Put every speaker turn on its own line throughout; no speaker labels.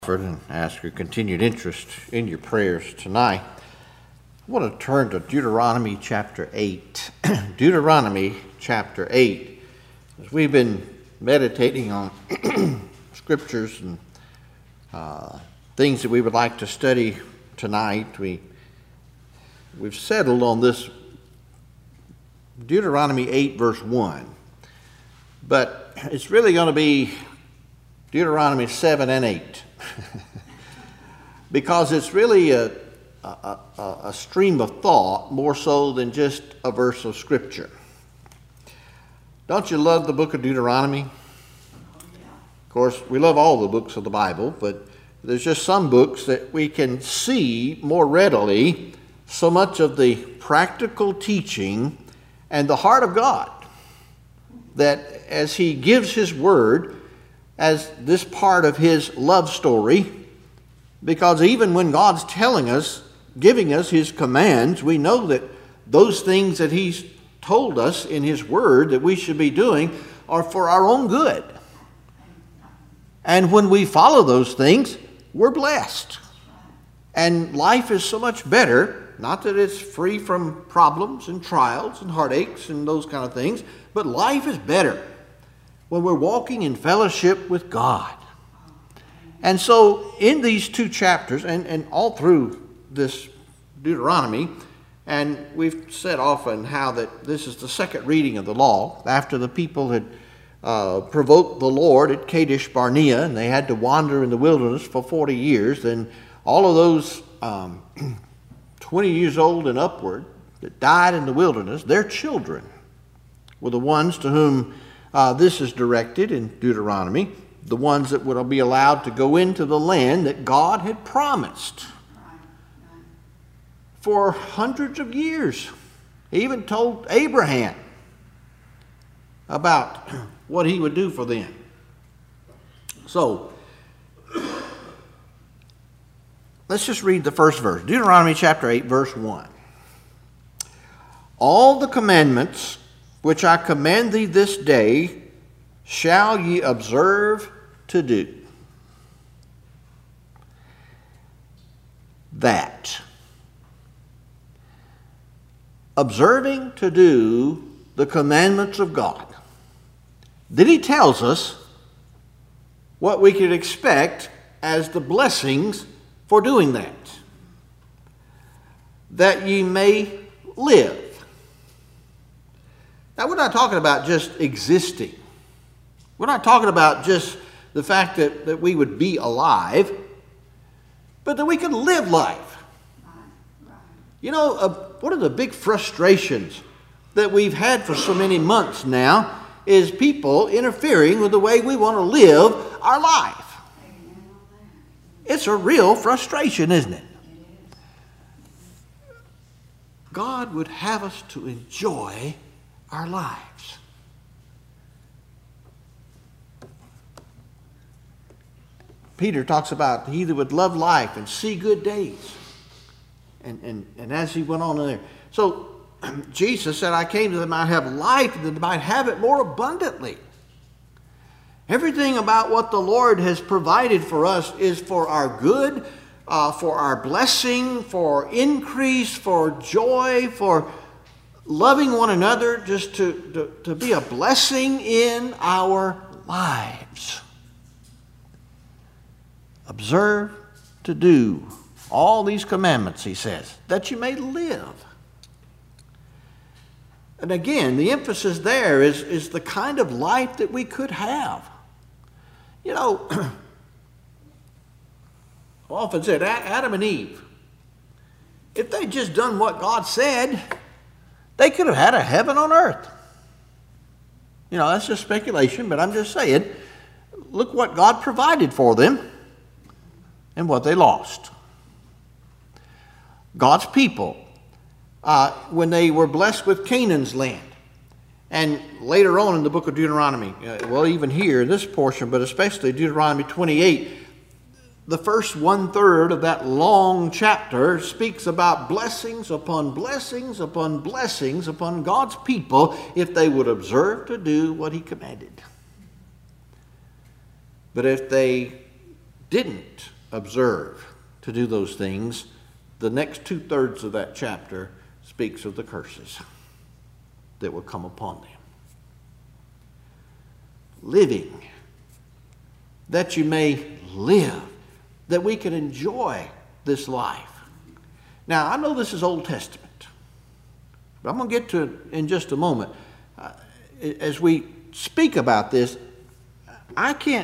And ask your continued interest in your prayers tonight. I want to turn to Deuteronomy chapter 8. Deuteronomy chapter 8. As we've been meditating on scriptures and things that we would like to study tonight, we've settled on this Deuteronomy 8 verse 1. But it's really going to be Deuteronomy 7 and 8. Because it's really a stream of thought more so than just a verse of Scripture. Don't you love the book of Deuteronomy? Of course, we love all the books of the Bible, but there's just some books that we can see more readily so much of the practical teaching and the heart of God, that as He gives His Word as this part of His love story, because even when God's telling us, giving us His commands, we know that those things that He's told us in His Word that we should be doing are for our own good. And when we follow those things, we're blessed. And life is so much better, not that it's free from problems and trials and heartaches and those kind of things, but life is better when we're walking in fellowship with God. And so in these two chapters, and all through this Deuteronomy, and we've said often how that this is the second reading of the law, after the people had provoked the Lord at Kadesh Barnea, and they had to wander in the wilderness for 40 years, then all of those 20 years old and upward that died in the wilderness, their children were the ones to whom this is directed in Deuteronomy, the ones that would be allowed to go into the land that God had promised for hundreds of years. He even told Abraham about what He would do for them. So, let's just read the first verse. Deuteronomy chapter 8, verse 1. All the commandments which I command thee this day shall ye observe to do. That. Observing to do the commandments of God. Then He tells us what we could expect as the blessings for doing that. That ye may live. Now, we're not talking about just existing. We're not talking about just the fact that we would be alive, but that we could live life. You know, one of the big frustrations that we've had for so many months now is people interfering with the way we want to live our life. It's a real frustration, isn't it? God would have us to enjoy our lives. Peter talks about he that would love life and see good days. And as he went on in there. So Jesus said, I came that they might have life and that they might have it more abundantly. Everything about what the Lord has provided for us is for our good, for our blessing, for increase, for joy, for loving one another, just to be a blessing in our lives. Observe to do all these commandments, he says, that you may live. And again, the emphasis there is the kind of life that we could have. You know, I often said, Adam and Eve, if they'd just done what God said, they could have had a heaven on earth. You know, that's just speculation, but I'm just saying, look what God provided for them and what they lost. God's people, when they were blessed with Canaan's land, and later on in the book of Deuteronomy, well, even here in this portion, but especially Deuteronomy 28, the first 1/3 of that long chapter speaks about blessings upon blessings upon blessings upon God's people if they would observe to do what He commanded. But if they didn't observe to do those things, the next 2/3 of that chapter speaks of the curses that will come upon them. Living, that you may live, that we can enjoy this life. Now, I know this is Old Testament, but I'm going to get to it in just a moment. As we speak about this, I can't,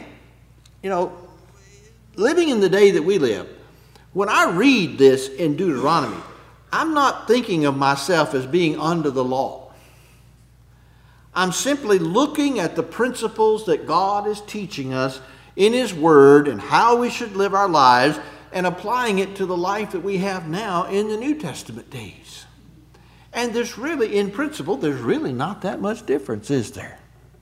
living in the day that we live, when I read this in Deuteronomy, I'm not thinking of myself as being under the law. I'm simply looking at the principles that God is teaching us in His Word and how we should live our lives and applying it to the life that we have now in the New Testament days. And there's really, in principle, there's really not that much difference, is there?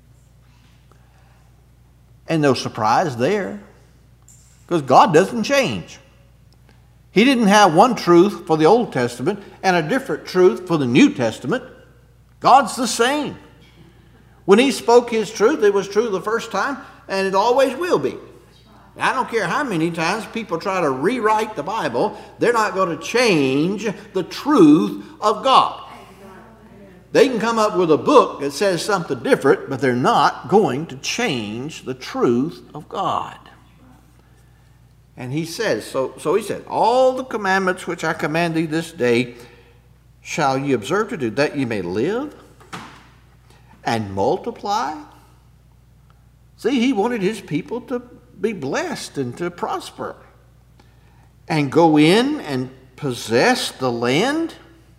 And no surprise there, because God doesn't change. He didn't have one truth for the Old Testament and a different truth for the New Testament. God's the same. When He spoke His truth, it was true the first time, and it always will be. I don't care how many times people try to rewrite the Bible, they're not going to change the truth of God. They can come up with a book that says something different, but they're not going to change the truth of God. And He says, so He said, all the commandments which I command thee this day shall ye observe to do, that ye may live and multiply. See, He wanted His people to be blessed and to prosper and go in and possess the land.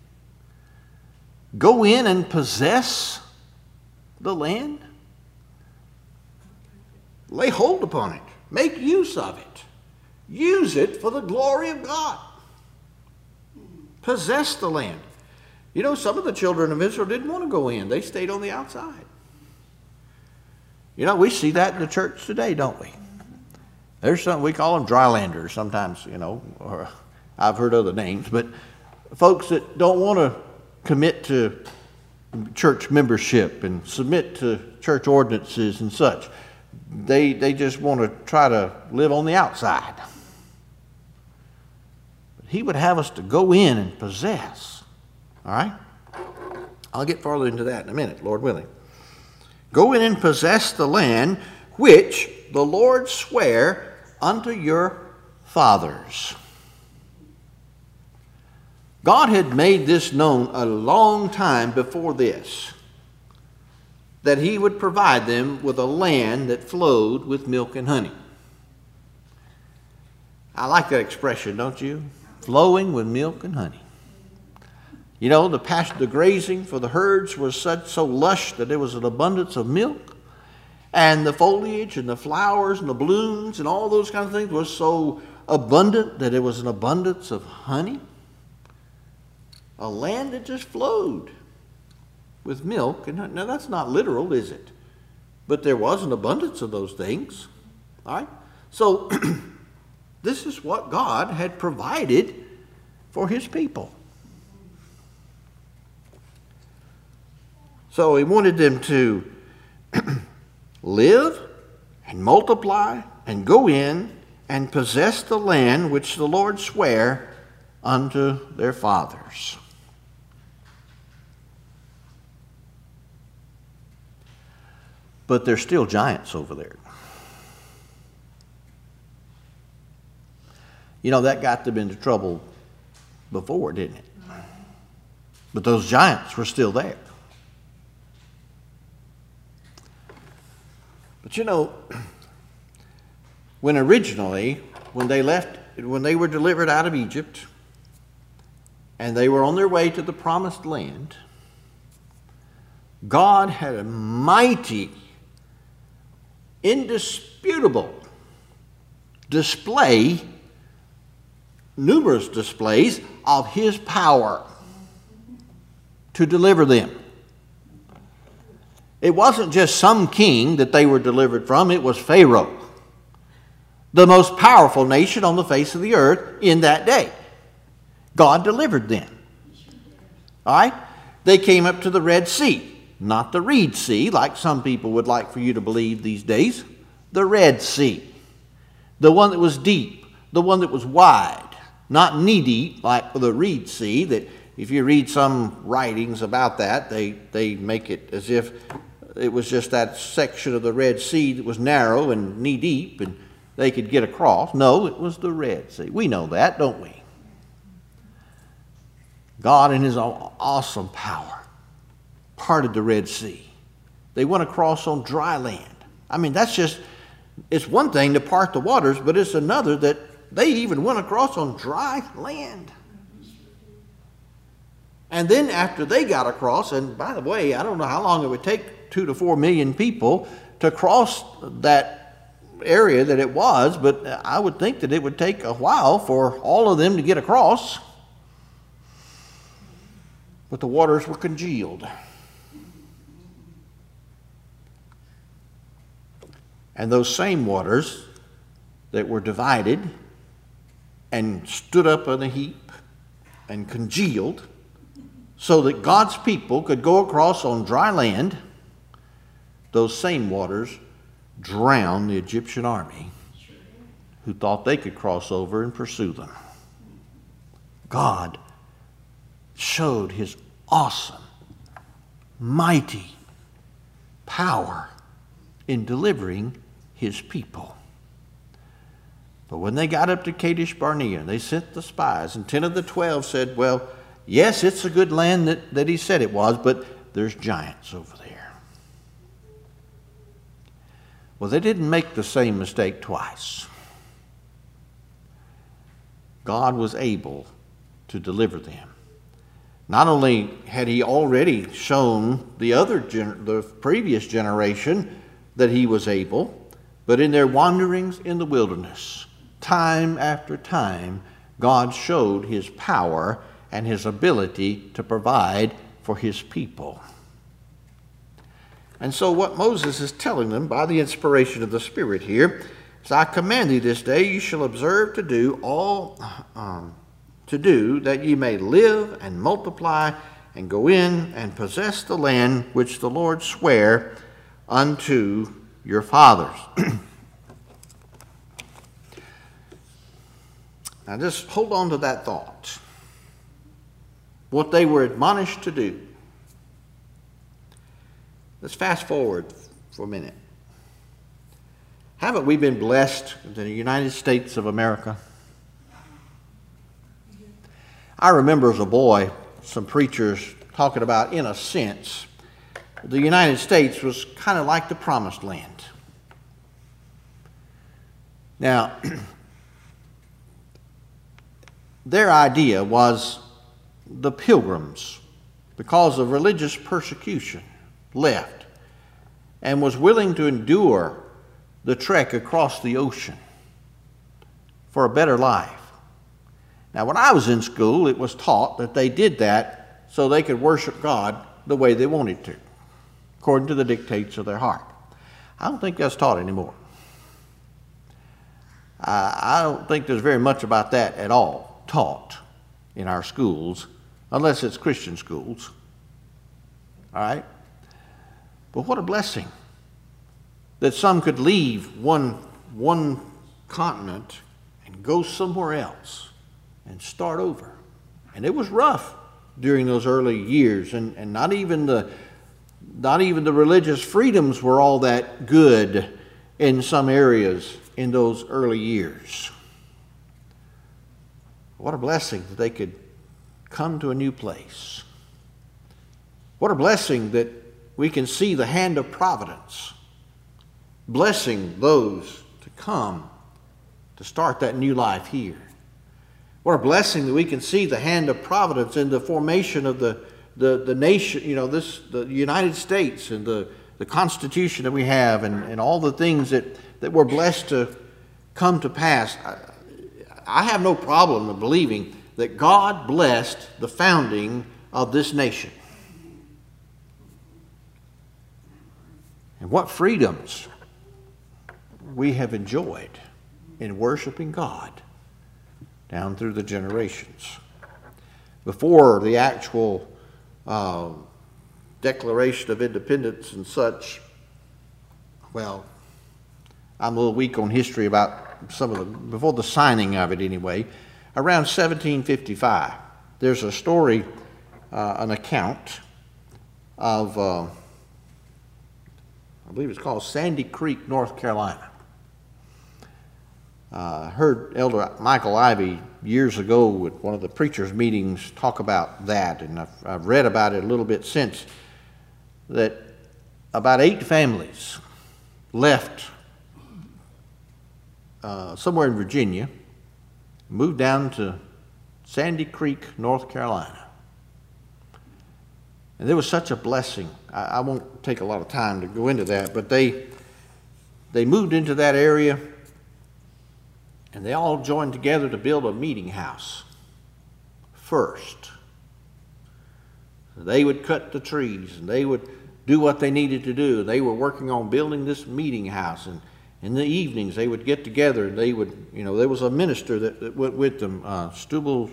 Go in and possess the land. Lay hold upon it. Make use of it. Use it for the glory of God. Possess the land. Some of the children of Israel didn't want to go in. They stayed on the outside. We see that in the church today, don't we? There's something, we call them drylanders sometimes, or I've heard other names, but folks that don't want to commit to church membership and submit to church ordinances and such. They just want to try to live on the outside. But He would have us to go in and possess. All right? I'll get farther into that in a minute, Lord willing. Go in and possess the land which the Lord sware unto your fathers. God had made this known a long time before this, that He would provide them with a land that flowed with milk and honey. I like that expression, don't you? Flowing with milk and honey. The grazing for the herds was so lush that there was an abundance of milk, and the foliage and the flowers and the blooms and all those kind of things was so abundant that it was an abundance of honey. A land that just flowed with milk. And now that's not literal, is it? But there was an abundance of those things. All right? So this is what God had provided for His people. So He wanted them to live and multiply and go in and possess the land which the Lord sware unto their fathers. But there's still giants over there. That got them into trouble before, didn't it? But those giants were still there. But when they were delivered out of Egypt and they were on their way to the promised land, God had a mighty, indisputable display, numerous displays of His power to deliver them. It wasn't just some king that they were delivered from, it was Pharaoh, the most powerful nation on the face of the earth in that day. God delivered them. All right? They came up to the Red Sea. Not the Reed Sea, like some people would like for you to believe these days. The Red Sea. the one that was deep, the one that was wide, not knee-deep like the Reed Sea, that if you read some writings about that, they make it as if it was just that section of the Red Sea that was narrow and knee-deep and they could get across. No, it was the Red Sea. We know that, don't we? God in his awesome power parted the Red Sea. They went across on dry land. I mean, it's one thing to part the waters, but it's another that they even went across on dry land. And then after they got across, and by the way, I don't know how long it would take 2 to 4 million people to cross that area that it was, but I would think that it would take a while for all of them to get across. But the waters were congealed. And those same waters that were divided and stood up in a heap and congealed so that God's people could go across on dry land, those same waters drowned the Egyptian army who thought they could cross over and pursue them. God showed his awesome, mighty power in delivering his people. But when they got up to Kadesh Barnea, they sent the spies, and 10 of the 12 said, well, yes, it's a good land that he said it was, but there's giants over there. Well, they didn't make the same mistake twice. God was able to deliver them. Not only had he already shown the previous generation that he was able, but in their wanderings in the wilderness, time after time, God showed his power and his ability to provide for his people. And so what Moses is telling them by the inspiration of the Spirit here is, I command thee this day, you shall observe to do all that ye may live and multiply and go in and possess the land which the Lord sware unto your fathers. Now just hold on to that thought. What they were admonished to do. Let's fast forward for a minute. Haven't we been blessed in the United States of America? I remember as a boy some preachers talking about, in a sense, the United States was kind of like the promised land. Now, their idea was the pilgrims, because of religious persecution, left and was willing to endure the trek across the ocean for a better life. Now, when I was in school, it was taught that they did that so they could worship God the way they wanted to, according to the dictates of their heart. I don't think that's taught anymore. I don't think there's very much about that at all taught in our schools, unless it's Christian schools. All right? But what a blessing that some could leave one continent and go somewhere else and start over. And it was rough during those early years, and not even the religious freedoms were all that good in some areas in those early years. What a blessing that they could come to a new place. What a blessing that we can see the hand of providence blessing those to come to start that new life here. What a blessing that we can see the hand of providence in the formation of the nation, the United States, and the Constitution that we have, and all the things that we're blessed to come to pass. I have no problem in believing that God blessed the founding of this nation. And what freedoms we have enjoyed in worshiping God down through the generations. Before the actual Declaration of Independence and such, well, I'm a little weak on history about before the signing of it anyway, around 1755. There's a story, an account of, I believe it's called Sandy Creek, North Carolina. I heard Elder Michael Ivey years ago at one of the preachers' meetings talk about that, and I've read about it a little bit since, that about 8 families left somewhere in Virginia, moved down to Sandy Creek, North Carolina. And there was such a blessing. I won't take a lot of time to go into that, but they moved into that area, and they all joined together to build a meeting house first. They would cut the trees, and they would do what they needed to do. They were working on building this meeting house, and in the evenings they would get together, and they would, there was a minister that went with them, Stubble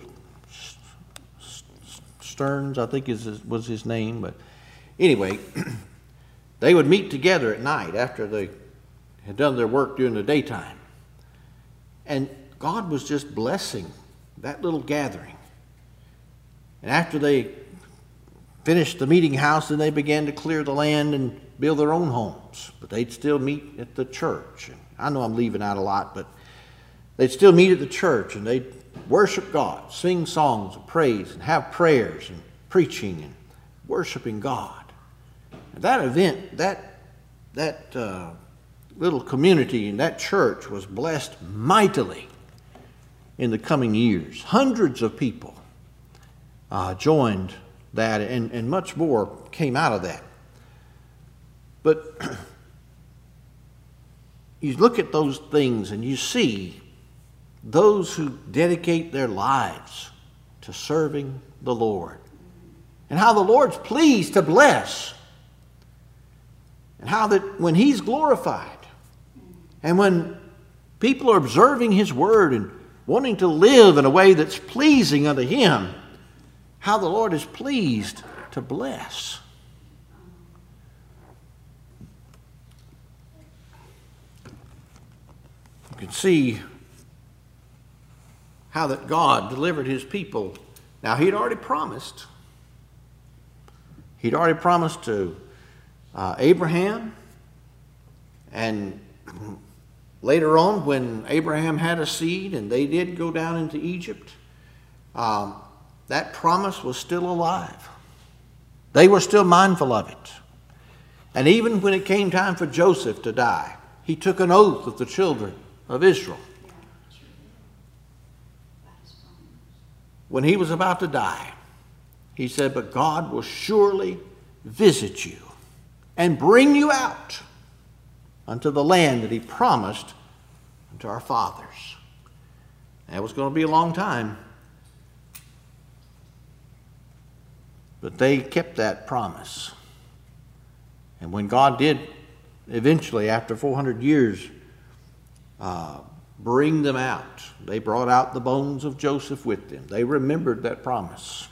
Stearns, I think was his name. But anyway, they would meet together at night after they had done their work during the daytime. And God was just blessing that little gathering. And after they finished the meeting house, then they began to clear the land and build their own homes. But they'd still meet at the church. And I know I'm leaving out a lot, but they'd still meet at the church, and they'd worship God, sing songs of praise, and have prayers and preaching and worshiping God. And that event, that little community and that church was blessed mightily in the coming years. Hundreds of people joined that, and much more came out of that. But you look at those things and you see those who dedicate their lives to serving the Lord, and how the Lord's pleased to bless, and how that when He's glorified, and when people are observing His word and wanting to live in a way that's pleasing unto Him, how the Lord is pleased to bless. You can see how that God delivered His people. Now, He'd already promised. He'd already promised to Abraham, and later on, when Abraham had a seed and they did go down into Egypt, that promise was still alive. They were still mindful of it. And even when it came time for Joseph to die, he took an oath with the children of Israel. When he was about to die, he said, "But God will surely visit you and bring you out unto the land that He promised unto our fathers." That was going to be a long time. But they kept that promise. And when God did eventually, after 400 years, bring them out, they brought out the bones of Joseph with them. They remembered that promise.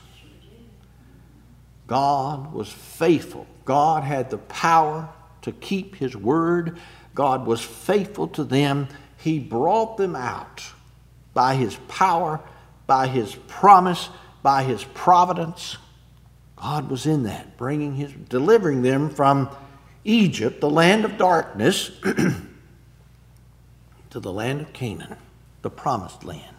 God was faithful. God had the power to keep His word. God was faithful to them. He brought them out by His power, by His promise, by His providence. God was in that, delivering them from Egypt, the land of darkness, to the land of Canaan, the promised land.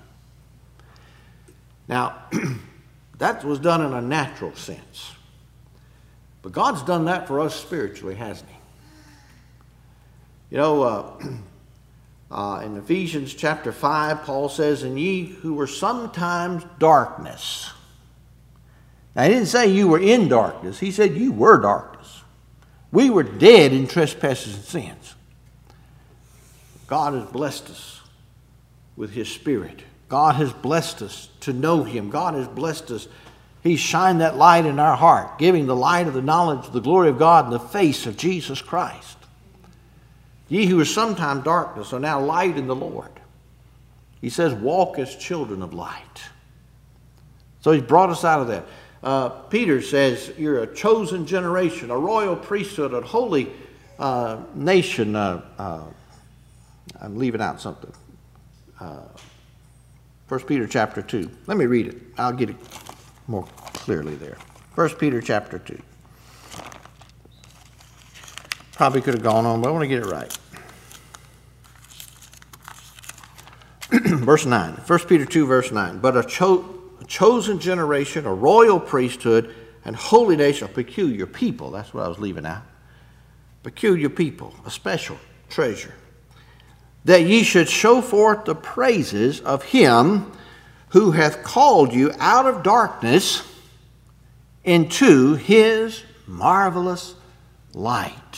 Now, that was done in a natural sense. But God's done that for us spiritually, hasn't He? In Ephesians chapter 5, Paul says, "And ye who were sometimes darkness." Now, he didn't say you were in darkness. He said you were darkness. We were dead in trespasses and sins. God has blessed us with His Spirit. God has blessed us to know Him. God has blessed us. He shined that light in our heart, giving the light of the knowledge of the glory of God in the face of Jesus Christ. Ye who were sometime darkness are now light in the Lord. He says, walk as children of light. So He's brought us out of that. Peter says, you're a chosen generation, a royal priesthood, a holy nation. I'm leaving out something. 1 Peter chapter 2. Let me read it. I'll get it more clearly there. 1 Peter chapter 2. Probably could have gone on, but I want to get it right. Verse 9. 1 Peter 2, verse 9. But a chosen generation, a royal priesthood, and holy nation, a peculiar people. That's what I was leaving out. Peculiar people, a special treasure. That ye should show forth the praises of him who hath called you out of darkness into his marvelous light.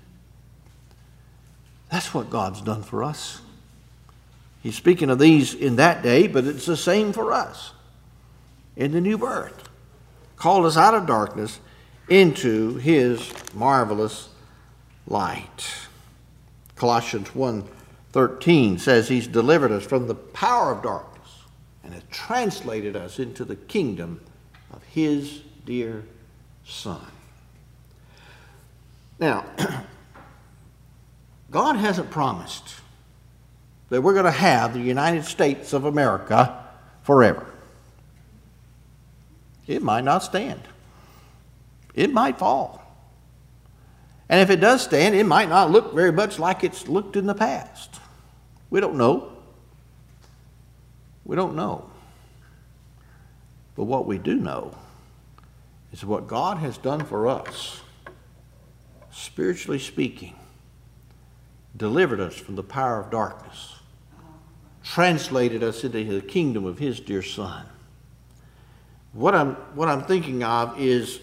That's what God's done for us. He's speaking of these in that day, but it's the same for us in the new birth. Called us out of darkness into his marvelous light. Colossians 1:13 says he's delivered us from the power of darkness and has translated us into the kingdom of his dear Son. Now, God hasn't promised that we're going to have the United States of America forever. It might not stand. It might fall. And if it does stand, it might not look very much like it's looked in the past. We don't know. We don't know. But what we do know is what God has done for us, spiritually speaking, delivered us from the power of darkness, translated us into the kingdom of his dear Son. What I'm thinking of is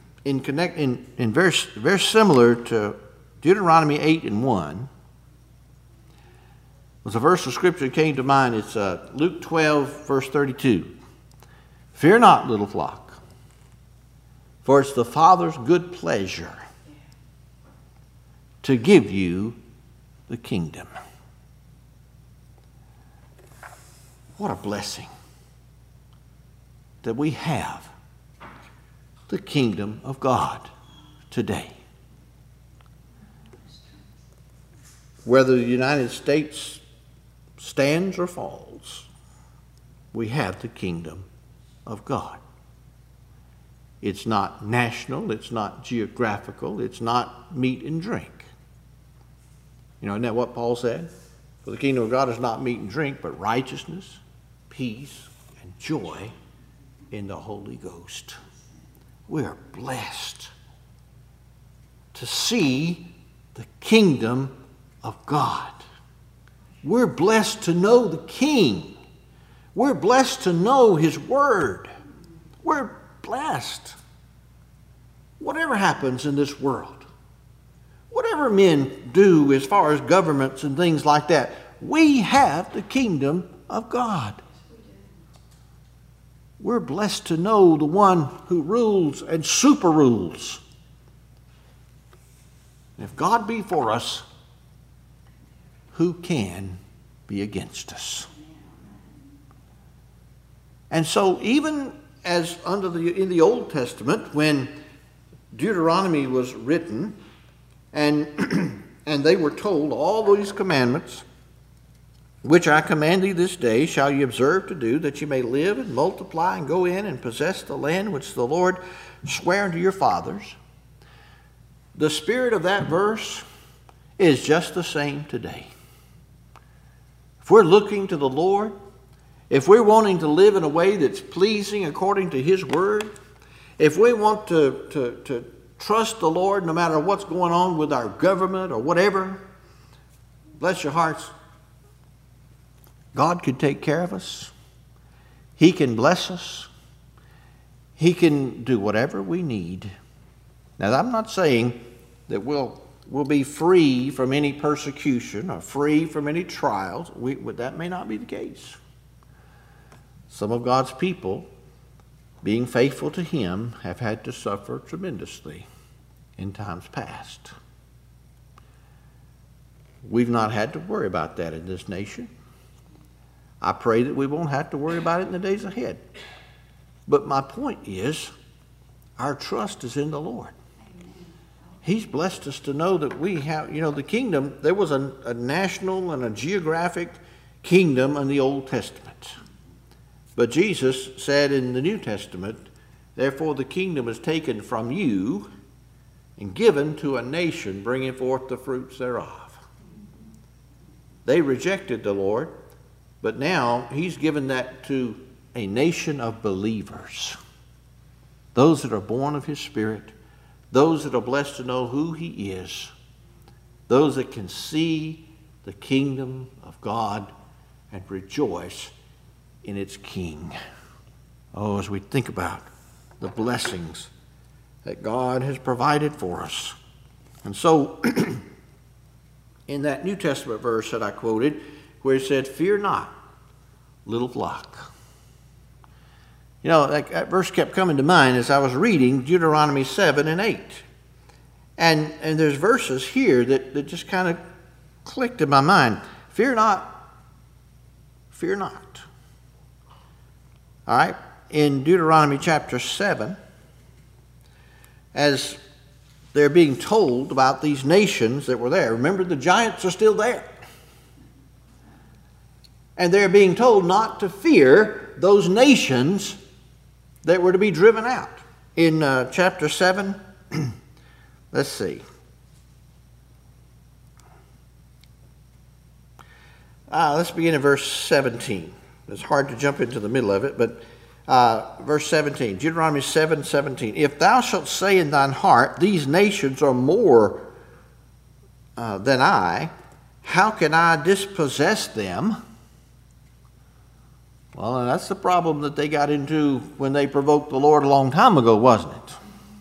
very similar to Deuteronomy 8:1. Was a verse of scripture that came to mind. It's Luke 12, verse 32. Fear not, little flock, for it's the Father's good pleasure to give you the kingdom. What a blessing that we have the kingdom of God today. Whether the United States stands or falls, we have the kingdom of God. It's not national, it's not geographical, it's not meat and drink. You know, isn't that what Paul said? For the kingdom of God is not meat and drink, but righteousness, peace, and joy in the Holy Ghost. We are blessed to see the kingdom of God. We're blessed to know the King. We're blessed to know his word. We're blessed. Whatever happens in this world, whatever men do as far as governments and things like that, we have the kingdom of God. We're blessed to know the one who rules and super rules. If God be for us, who can be against us? And so even as in the Old Testament, when Deuteronomy was written, and they were told all these commandments, which I command thee this day, shall ye observe to do, that ye may live and multiply and go in and possess the land which the Lord sware unto your fathers. The spirit of that verse is just the same today. If we're looking to the Lord, if we're wanting to live in a way that's pleasing according to his word, if we want to trust the Lord no matter what's going on with our government or whatever, bless your hearts, God can take care of us. He can bless us. He can do whatever we need. Now, I'm not saying that we'll be free from any persecution or free from any trials. That may not be the case. Some of God's people, being faithful to him, have had to suffer tremendously in times past. We've not had to worry about that in this nation. I pray that we won't have to worry about it in the days ahead. But my point is, our trust is in the Lord. He's blessed us to know that we have, the kingdom, there was a national and a geographic kingdom in the Old Testament. But Jesus said in the New Testament, therefore the kingdom is taken from you and given to a nation bringing forth the fruits thereof. They rejected the Lord, but now he's given that to a nation of believers. Those that are born of his Spirit, those that are blessed to know who he is, those that can see the kingdom of God and rejoice in its King. Oh, as we think about the blessings that God has provided for us. And so, in that New Testament verse that I quoted, where it said, fear not, little flock. You know, that verse kept coming to mind as I was reading Deuteronomy 7 and 8. And there's verses here that just kind of clicked in my mind. Fear not, fear not. All right? In Deuteronomy chapter 7, as they're being told about these nations that were there. Remember, the giants are still there. And they're being told not to fear those nations that were to be driven out. In chapter 7, let's see. Let's begin in verse 17. It's hard to jump into the middle of it, but verse 17, Deuteronomy 7:17. If thou shalt say in thine heart, these nations are more than I, how can I dispossess them? Well, and that's the problem that they got into when they provoked the Lord a long time ago, wasn't it?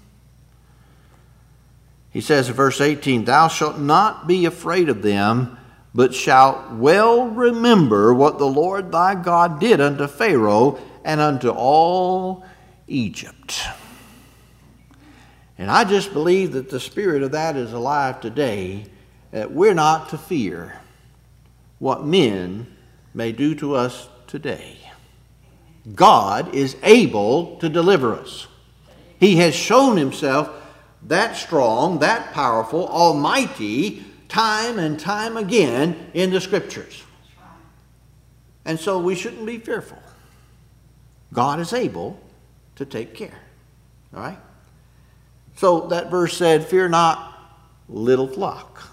He says in verse 18, thou shalt not be afraid of them, but shalt well remember what the Lord thy God did unto Pharaoh and unto all Egypt. And I just believe that the spirit of that is alive today, that we're not to fear what men may do to us today. God is able to deliver us. He has shown himself that strong, that powerful, almighty, time and time again in the Scriptures. And so we shouldn't be fearful. God is able to take care. All right? So that verse said, fear not, little flock.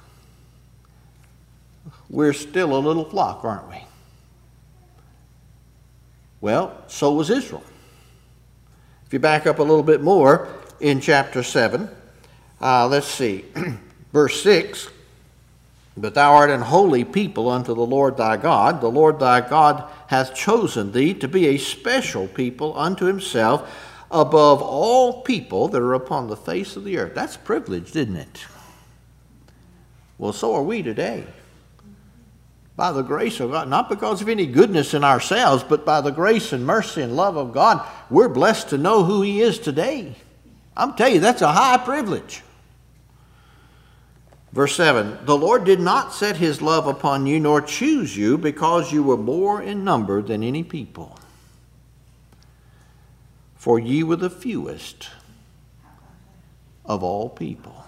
We're still a little flock, aren't we? Well, so was Israel. If you back up a little bit more in chapter 7, let's see, verse 6, but thou art an holy people unto the Lord thy God. The Lord thy God hath chosen thee to be a special people unto himself above all people that are upon the face of the earth. That's privilege, isn't it? Well, so are we today. By the grace of God, not because of any goodness in ourselves, but by the grace and mercy and love of God, we're blessed to know who he is today. I'm telling you, that's a high privilege. Verse 7, the Lord did not set his love upon you, nor choose you, because you were more in number than any people. For ye were the fewest of all people.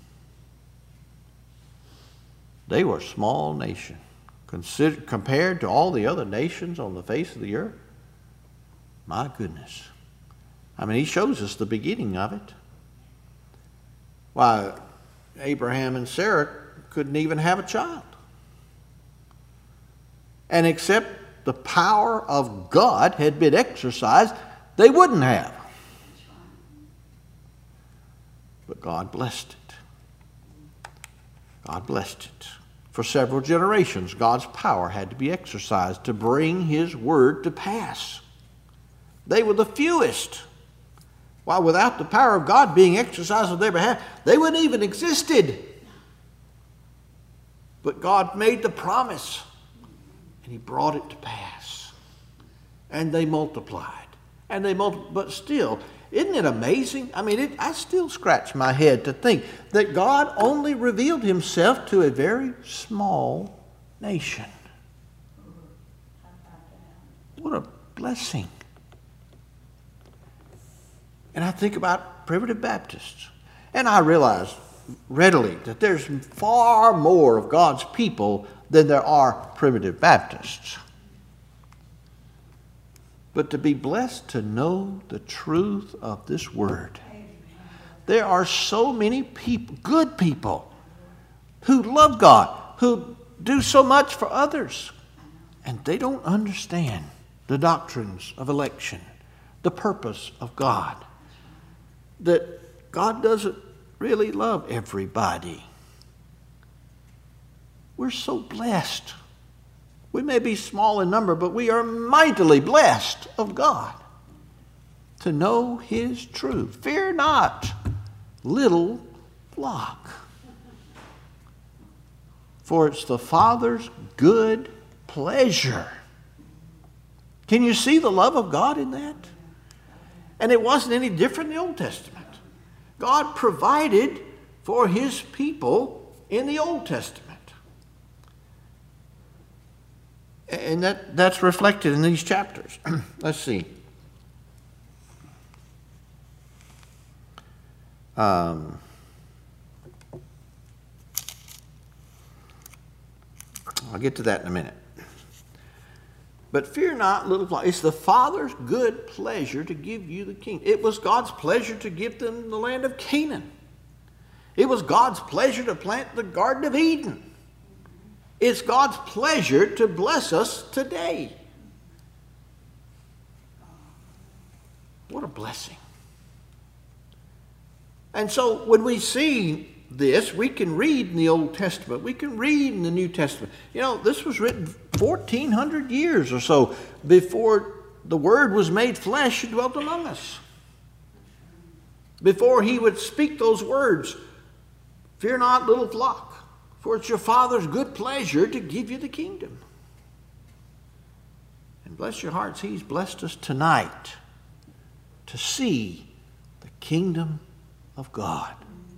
They were a small nation. Compared to all the other nations on the face of the earth, my goodness. I mean, he shows us the beginning of it. Why, Abraham and Sarah couldn't even have a child. And except the power of God had been exercised, they wouldn't have. But God blessed it. God blessed it. For several generations, God's power had to be exercised to bring his word to pass. They were the fewest. While without the power of God being exercised on their behalf, they wouldn't even existed. But God made the promise, and he brought it to pass. And they multiplied. But still, isn't it amazing? I mean, I still scratch my head to think that God only revealed himself to a very small nation. What a blessing. And I think about primitive Baptists. And I realize readily that there's far more of God's people than there are primitive Baptists. But to be blessed to know the truth of this word. There are so many people, good people, who love God, who do so much for others, and they don't understand the doctrines of election, the purpose of God, that God doesn't really love everybody. We're so blessed. We may be small in number, but we are mightily blessed of God to know His truth. Fear not, little flock, for it's the Father's good pleasure. Can you see the love of God in that? And it wasn't any different in the Old Testament. God provided for His people in the Old Testament. And that's reflected in these chapters. Let's see. I'll get to that in a minute. But fear not, little flock. It's the Father's good pleasure to give you the kingdom. It was God's pleasure to give them the land of Canaan. It was God's pleasure to plant the Garden of Eden. It's God's pleasure to bless us today. What a blessing. And so when we see this, we can read in the Old Testament. We can read in the New Testament. You know, this was written 1,400 years or so before the Word was made flesh and dwelt among us. Before He would speak those words, fear not, little flock, for it's your Father's good pleasure to give you the kingdom. And bless your hearts, He's blessed us tonight to see the kingdom of God.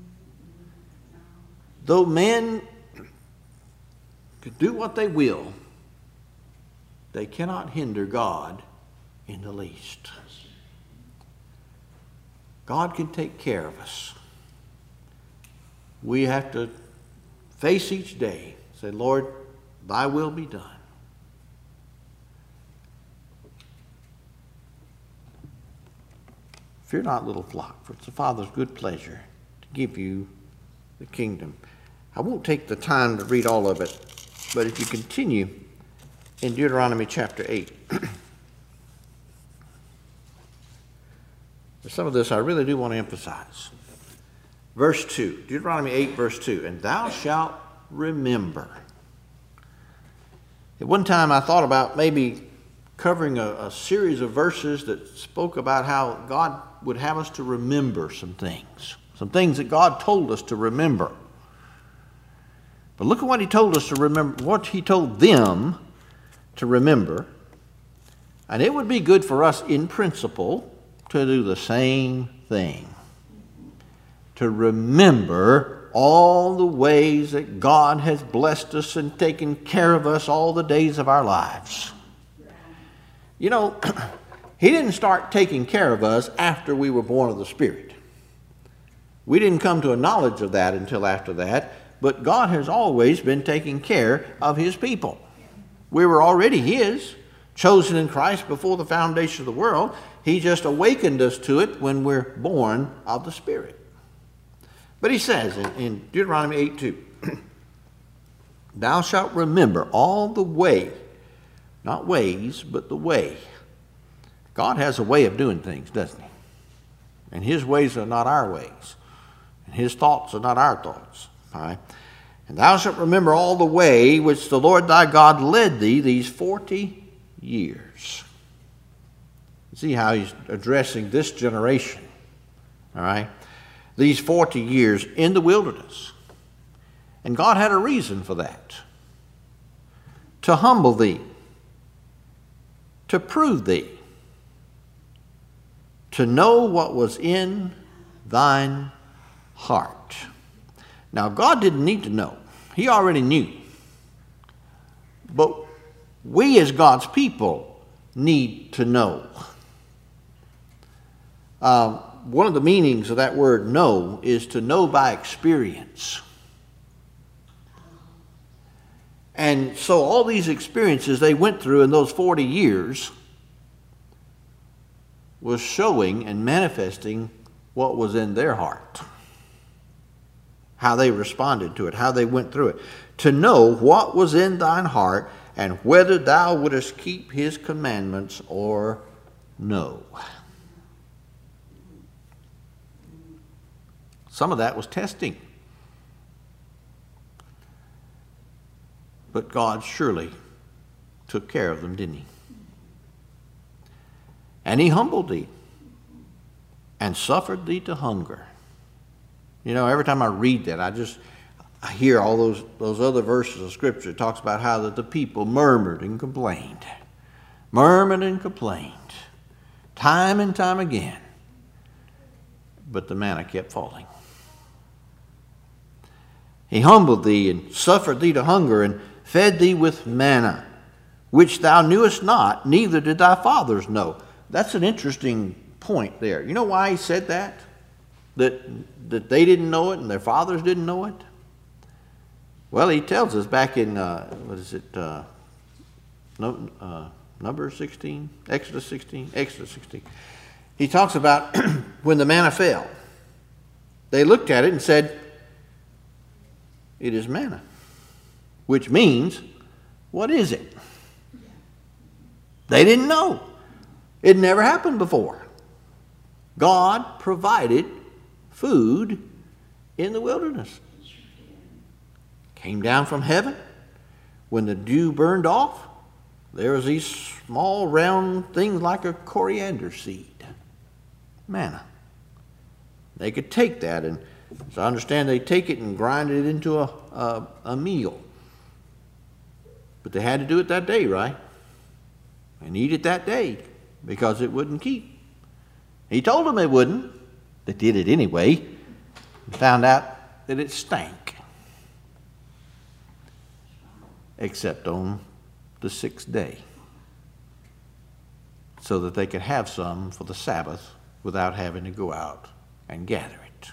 Though men can do what they will, they cannot hinder God in the least. God can take care of us. We have to face each day, say, Lord, thy will be done. Fear not, little flock, for it's the Father's good pleasure to give you the kingdom. I won't take the time to read all of it, but if you continue in Deuteronomy chapter 8, some of this I really do want to emphasize. Verse 2, Deuteronomy 8, verse 2, and thou shalt remember. At one time I thought about maybe covering a series of verses that spoke about how God would have us to remember some things that God told us to remember. But look at what He told us to remember, what He told them to remember. And it would be good for us in principle to do the same thing. To remember all the ways that God has blessed us and taken care of us all the days of our lives. You know, He didn't start taking care of us after we were born of the Spirit. We didn't come to a knowledge of that until after that, but God has always been taking care of His people. We were already His, chosen in Christ before the foundation of the world. He just awakened us to it when we're born of the Spirit. But He says in Deuteronomy 8:2, thou shalt remember all the way, not ways, but the way. God has a way of doing things, doesn't He? And His ways are not our ways. And His thoughts are not our thoughts. All right? And thou shalt remember all the way which the Lord thy God led thee these 40 years. See how He's addressing this generation. All right? These 40 years in the wilderness. And God had a reason for that. To humble thee. To prove thee. To know what was in thine heart. Now, God didn't need to know. He already knew. But we as God's people need to know. One of the meanings of that word know is to know by experience. And so all these experiences they went through in those 40 years was showing and manifesting what was in their heart, how they responded to it, how they went through it, to know what was in thine heart and whether thou wouldest keep his commandments or no. Some of that was testing. But God surely took care of them, didn't he? And he humbled thee and suffered thee to hunger. You know, every time I read that, I hear all those other verses of Scripture. It talks about how that the people murmured and complained. Murmured and complained. Time and time again. But the manna kept falling. He humbled thee and suffered thee to hunger and fed thee with manna, which thou knewest not, neither did thy fathers know. That's an interesting point there. You know why he said that? That they didn't know it and their fathers didn't know it? Well, he tells us back in, Numbers 16? Exodus 16? Exodus 16. He talks about when the manna fell. They looked at it and said, it is manna. Which means, what is it? They didn't know. It never happened before. God provided food in the wilderness. Came down from heaven. When the dew burned off, there was these small round things like a coriander seed. Manna. They could take that, and so I understand they take it and grind it into a meal. But they had to do it that day, right? And eat it that day because it wouldn't keep. He told them it wouldn't. They did it anyway and found out that it stank. Except on the 6th day. So that they could have some for the Sabbath without having to go out and gather it.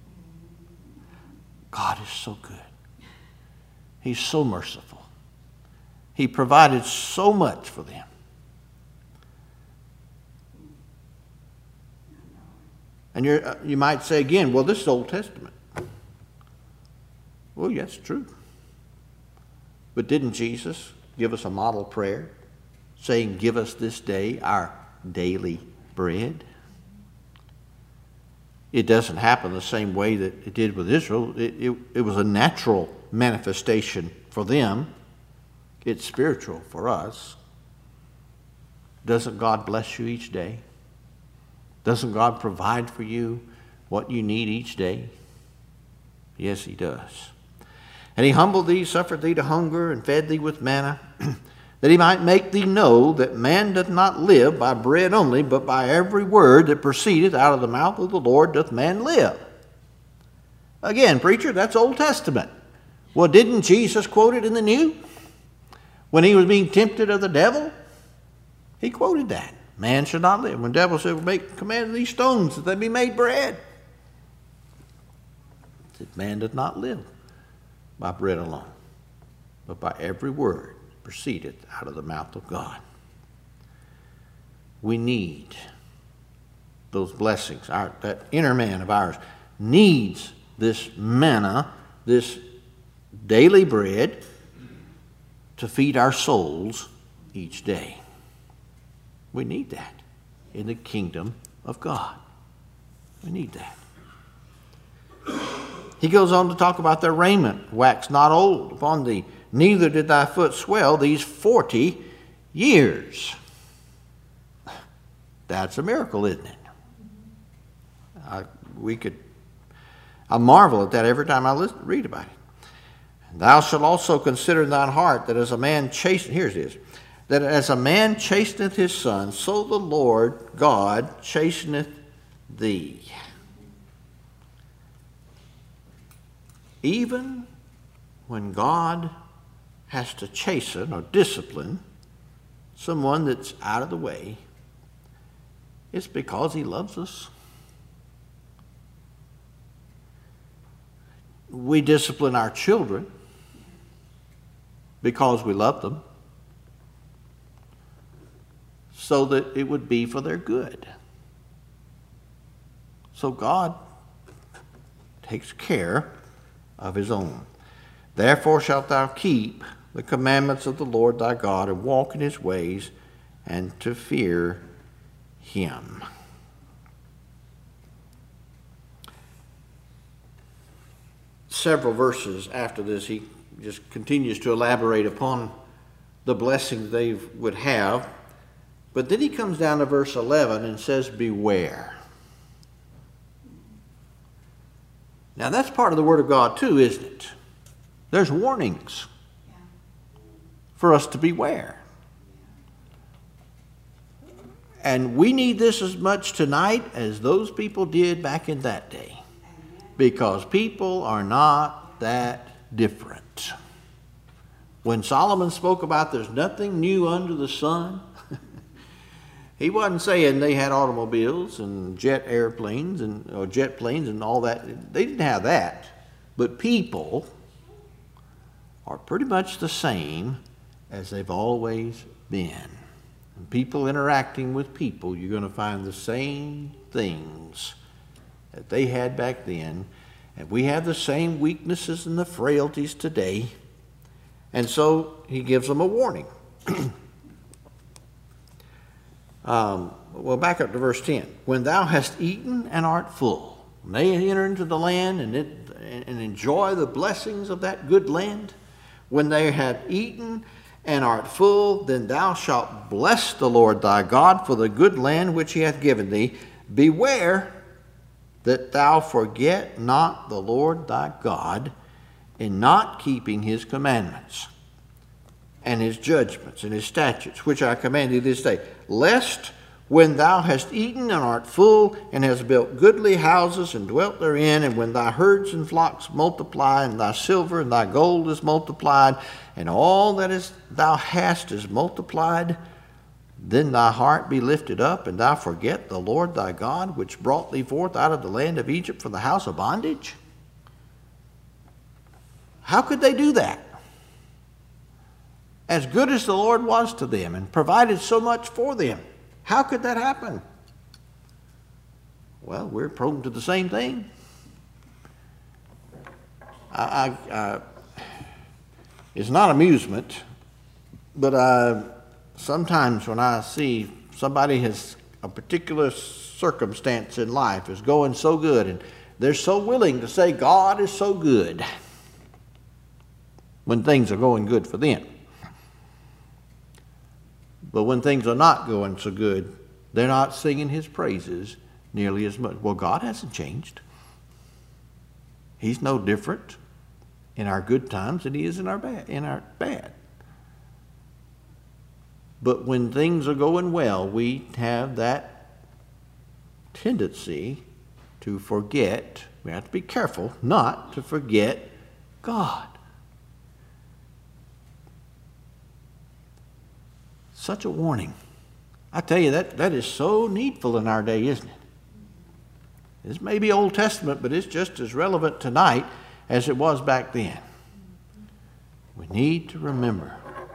God is so good. He's so merciful. He provided so much for them. And you might say again, well, this is Old Testament. Well, yes, true. But didn't Jesus give us a model prayer saying, give us this day our daily bread? It doesn't happen the same way that it did with Israel. It was a natural manifestation for them. It's spiritual for us. Doesn't God bless you each day? Doesn't God provide for you what you need each day? Yes, he does. And he humbled thee, suffered thee to hunger, and fed thee with manna, that he might make thee know that man doth not live by bread only, but by every word that proceedeth out of the mouth of the Lord doth man live. Again, preacher, that's Old Testament. Well, didn't Jesus quote it in the New? When he was being tempted of the devil, he quoted that. Man should not live. When the devil said, command these stones that they be made bread. He said, man doth not live by bread alone, but by every word proceedeth out of the mouth of God. We need those blessings. That inner man of ours needs this manna, this daily bread, to feed our souls each day. We need that in the kingdom of God. We need that. He goes on to talk about their raiment wax not old upon thee, neither did thy foot swell these 40 years. That's a miracle, isn't it? I marvel at that every time I read about it. And thou shalt also consider in thine heart that as a man that as a man chasteneth his son, so the Lord God chasteneth thee. Even when God has to chasten or discipline someone that's out of the way, it's because he loves us. We discipline our children because we love them, so that it would be for their good. So God takes care of his own. Therefore shalt thou keep the commandments of the Lord thy God, and walk in his ways, and to fear him. Several verses after this, he just continues to elaborate upon the blessings they would have. But then he comes down to verse 11 and says, beware. Now that's part of the Word of God too, isn't it? There's warnings for us to beware. And we need this as much tonight as those people did back in that day. Because people are not that different. When Solomon spoke about there's nothing new under the sun, he wasn't saying they had automobiles and jet airplanes or jet planes and all that. They didn't have that. But people are pretty much the same as they've always been. And people interacting with people, you're going to find the same things that they had back then. And we have the same weaknesses and the frailties today. And so he gives them a warning. Well, back up to verse 10. When thou hast eaten and art full, when they enter into the land and enjoy the blessings of that good land, when they have eaten and art full, then thou shalt bless the Lord thy God for the good land which he hath given thee. Beware that thou forget not the Lord thy God in not keeping his commandments and his judgments and his statutes, which I command thee this day, lest when thou hast eaten and art full, and hast built goodly houses and dwelt therein, and when thy herds and flocks multiply, and thy silver and thy gold is multiplied, and all that thou hast is multiplied, then thy heart be lifted up, and thou forget the Lord thy God, which brought thee forth out of the land of Egypt from the house of bondage? How could they do that? As good as the Lord was to them and provided so much for them, how could that happen? Well, we're prone to the same thing. It's not amusement, but sometimes when I see somebody has a particular circumstance in life is going so good, and they're so willing to say God is so good when things are going good for them. But when things are not going so good, they're not singing his praises nearly as much. Well, God hasn't changed. He's no different in our good times than he is in our bad. But when things are going well, we have that tendency to forget. We have to be careful not to forget God. Such a warning. I tell you, that is so needful in our day, isn't it? This may be Old Testament, but it's just as relevant tonight as it was back then. We need to remember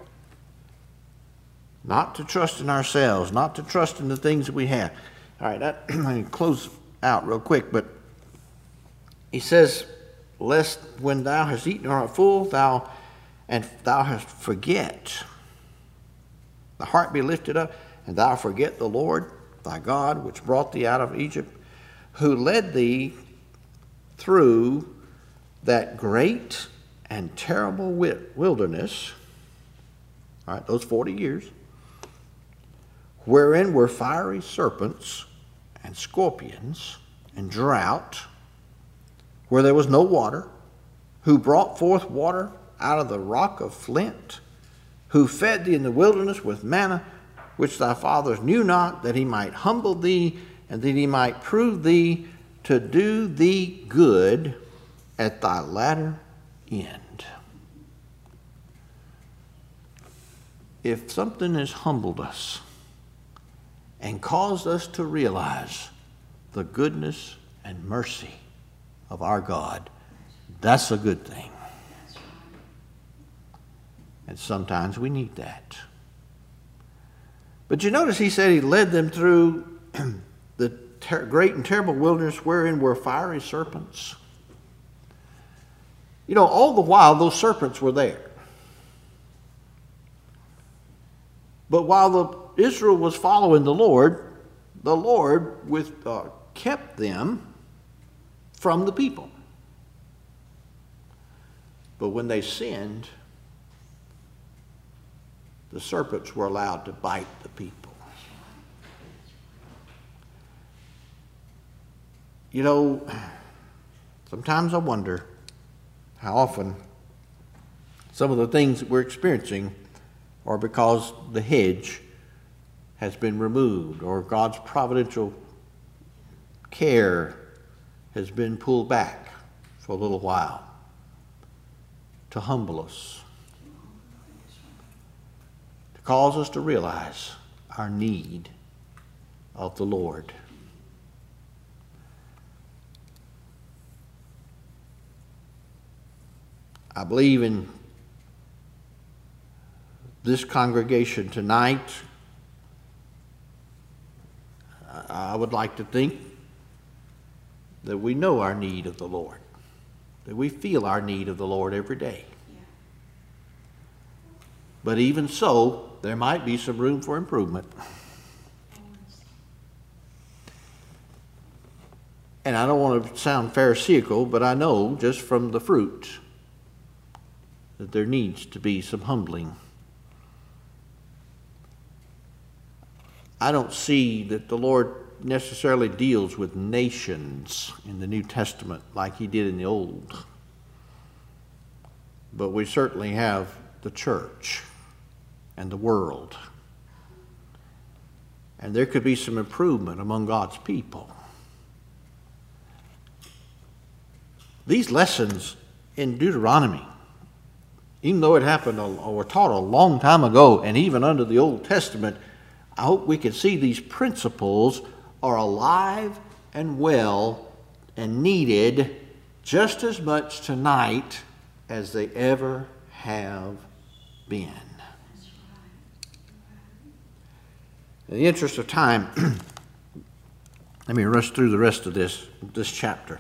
not to trust in ourselves, not to trust in the things that we have. All right, let me close out real quick, but he says, lest when thou hast eaten or art full, thou hast forget, the heart be lifted up, and thou forget the Lord thy God, which brought thee out of Egypt, who led thee through that great and terrible wilderness, all right, those 40 years, wherein were fiery serpents and scorpions and drought, where there was no water, who brought forth water out of the rock of flint, who fed thee in the wilderness with manna, which thy fathers knew not, that he might humble thee, and that he might prove thee to do thee good at thy latter end. If something has humbled us and caused us to realize the goodness and mercy of our God, that's a good thing. And sometimes we need that. But you notice he said he led them through the great and terrible wilderness wherein were fiery serpents. You know, all the while those serpents were there. But while Israel was following the Lord kept them from the people. But when they sinned, the serpents were allowed to bite the people. You know, sometimes I wonder how often some of the things that we're experiencing are because the hedge has been removed or God's providential care has been pulled back for a little while to humble us, to cause us to realize our need of the Lord. I believe in this congregation tonight. I would like to think that we know our need of the Lord, that we feel our need of the Lord every day. Yeah. But even so, there might be some room for improvement. And I don't want to sound pharisaical, but I know just from the fruit that there needs to be some humbling. I don't see that the Lord necessarily deals with nations in the New Testament like he did in the Old. But we certainly have the church and the world. And there could be some improvement among God's people. These lessons in Deuteronomy, even though it happened or were taught a long time ago, and even under the Old Testament, I hope we can see these principles are alive and well and needed just as much tonight as they ever have been. In the interest of time, let me rush through the rest of this chapter.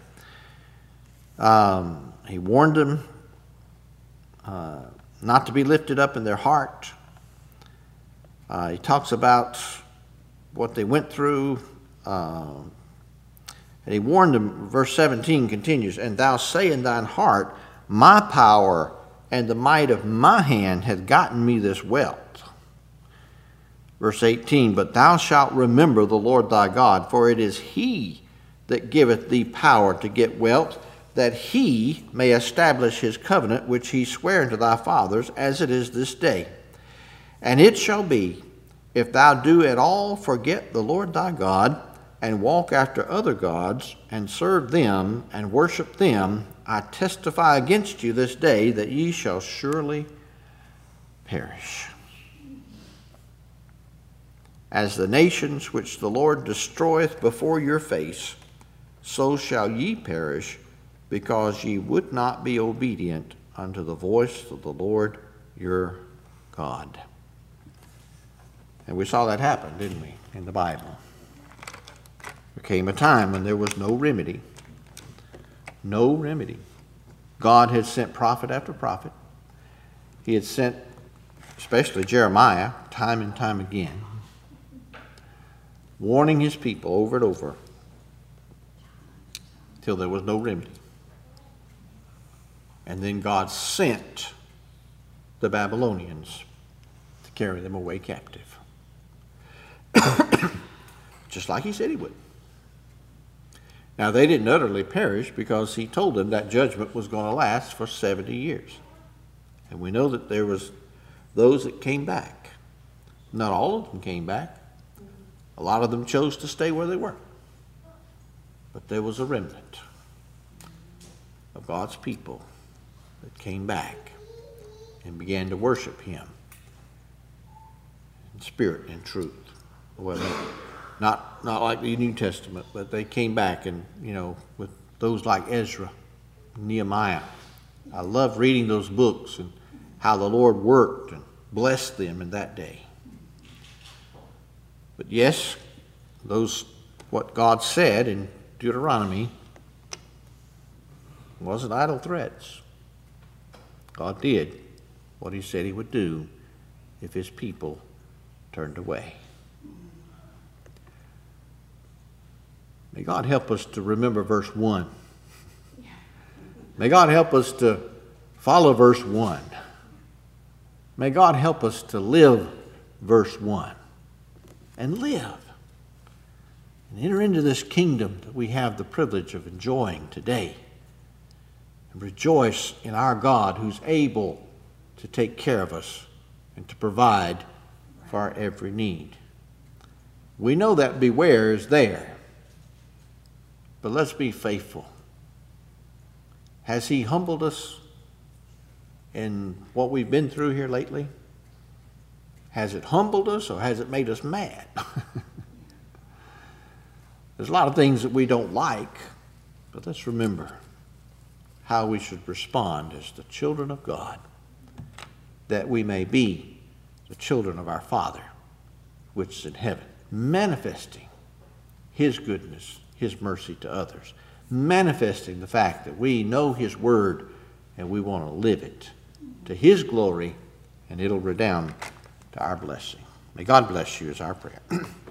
He warned them not to be lifted up in their heart. He talks about what they went through. And he warned them, verse 17 continues, "And thou say in thine heart, my power and the might of my hand hath gotten me this wealth." Verse 18, "But thou shalt remember the Lord thy God, for it is he that giveth thee power to get wealth, that he may establish his covenant which he sware unto thy fathers, as it is this day. And it shall be, if thou do at all forget the Lord thy God, and walk after other gods, and serve them, and worship them, I testify against you this day that ye shall surely perish. As the nations which the Lord destroyeth before your face, so shall ye perish, because ye would not be obedient unto the voice of the Lord your God." And we saw that happen, didn't we, in the Bible? There came a time when there was no remedy. No remedy. God had sent prophet after prophet. He had sent, especially Jeremiah, time and time again, warning his people over and over, till there was no remedy. And then God sent the Babylonians to carry them away captive. Just like he said he would. Now, they didn't utterly perish because he told them that judgment was going to last for 70 years. And we know that there was those that came back. Not all of them came back. A lot of them chose to stay where they were. But there was a remnant of God's people that came back and began to worship him in spirit and truth. Well, not like the New Testament, but they came back and, with those like Ezra, Nehemiah. I love reading those books and how the Lord worked and blessed them in that day. But yes, what God said in Deuteronomy wasn't idle threats. God did what he said he would do if his people turned away. May God help us to remember verse 1. May God help us to follow verse 1. May God help us to live verse 1 and live and enter into this kingdom that we have the privilege of enjoying today, and rejoice in our God who's able to take care of us and to provide for our every need. We know that beware is there, but let's be faithful. Has he humbled us in what we've been through here lately? Has it humbled us, or has it made us mad? There's a lot of things that we don't like, but let's remember how we should respond as the children of God, that we may be the children of our Father, which is in heaven, manifesting his goodness, his mercy to others, manifesting the fact that we know his word and we want to live it to his glory, and it'll redound to our blessing. May God bless you is our prayer.